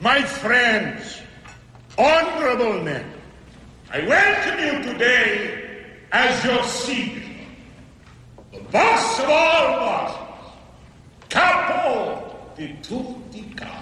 My friends, honorable men, I welcome you today as your signal, the boss of all bosses, Capo di tutti capi.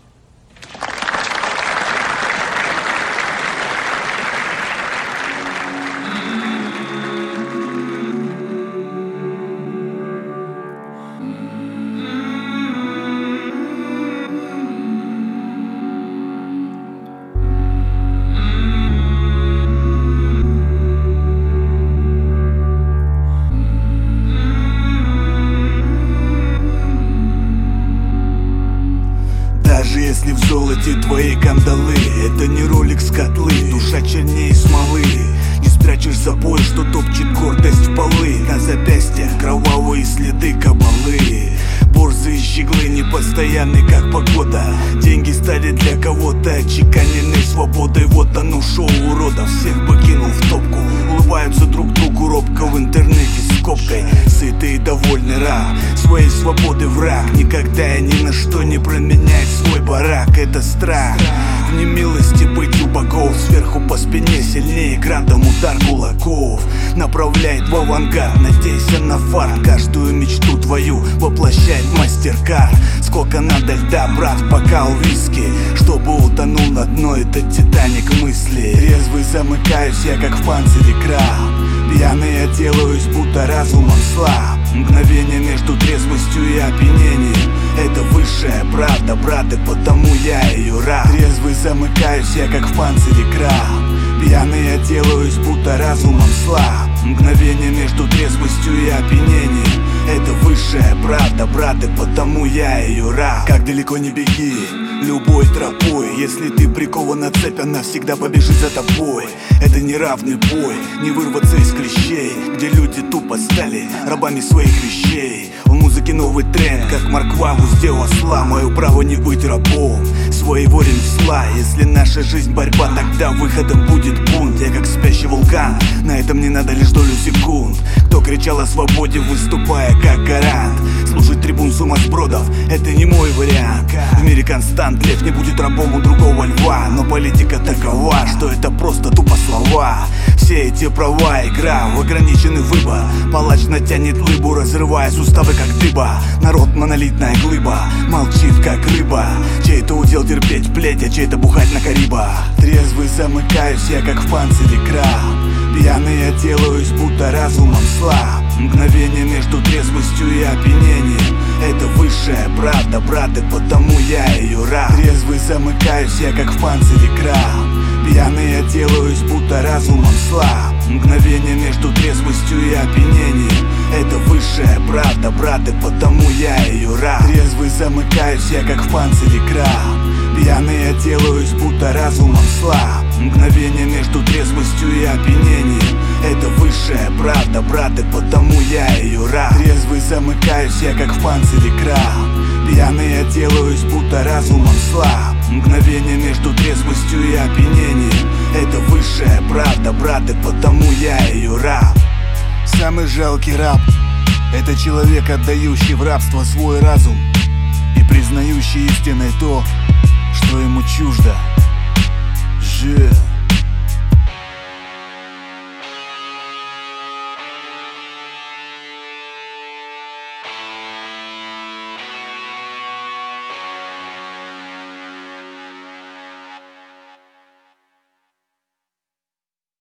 Даже если в золоте твои кандалы, это не ролик с котлы, душа чернее смолы. Не спрячешь забой, что топчет гордость в полы. На запястьях кровавые следы кабалы. Борзые щеглы непостоянны, как погода. Деньги стали для кого-то отчеканенной свободой. Вот оно шоу уродов, всех покинул в топку. Улыбаются друг другу робко в интернете с скобкой. Сытый и довольный раб, своей свободы враг. Никогда и ни на что не променяет свой барак. Это страх в немилости быть у богов. Сверху по спине сильнее градом удар кулаков. Направляет в авангард, надейся на фарт. Каждую мечту твою воплощает мастер-карт. Сколько надо льда, брат, бокал виски, чтобы утонул на дно этот титаник мысли. Трезвый замыкаюсь я, как в панцире краб. Пьяный отделаюсь, будто разумом слаб. Мгновение между трезвостью и опьянением — это высшая правда, брат, и потому я ее раб. Трезвый замыкаюсь я, как в панцире краб. Пьяный отделаюсь, будто разумом слаб. Мгновение между трезвостью и опьянением — это высшая правда, брат, и потому я ее раб. Как далеко не беги, любой тропой. Если ты прикован на цепь, она всегда побежит за тобой. Это не равный бой, не вырваться из клещей, где люди тупо стали рабами своих вещей. В музыке новый тренд, как морква в узде осла. Мое право не быть рабом своего ремесла. Если наша жизнь борьба, тогда выходом будет бунт. Я как спящий вулкан, на этом не надо лишь долю секунд. Кто кричал о свободе, выступая как гарант? Слушать трибун сумасбродов — это не мой вариант. В мире констант, лев не будет рабом у другого льва. Но политика такова, что это просто тупо слова. Все эти права — игра в ограниченный выбор. Палач натянет лыбу, разрывая суставы как дыба. Народ — монолитная глыба, молчит как рыба. Чей-то удел терпеть плеть, а чей-то бухать на Карибах. Трезвый замыкаюсь я, как в панцире краб. Пьяный отделаюсь, будто разумом слаб. Мгновение между трезвостью и опьянением — это высшая правда, брат, и потому я ее раб. Трезвый замыкаюсь я, как в панцире краб. Пьяный отделаюсь, будто разумом слаб. Мгновение между трезвостью и опьянением — это высшая правда, брат, и потому я ее раб. Трезвый замыкаюсь я, как в панцире краб. Пьяный отделаюсь, будто разумом слаб. Мгновение между трезвостью и опьянением — это высшая правда, брат, и потому я ее раб. Трезвый замыкаюсь я, как в панцире краб. Пьяный отделаюсь, будто разумом слаб. Мгновение между трезвостью и опьянением — это высшая правда, брат, и потому я ее раб. Самый жалкий раб — это человек, отдающий в рабство свой разум и признающий истиной то, что ему чуждо.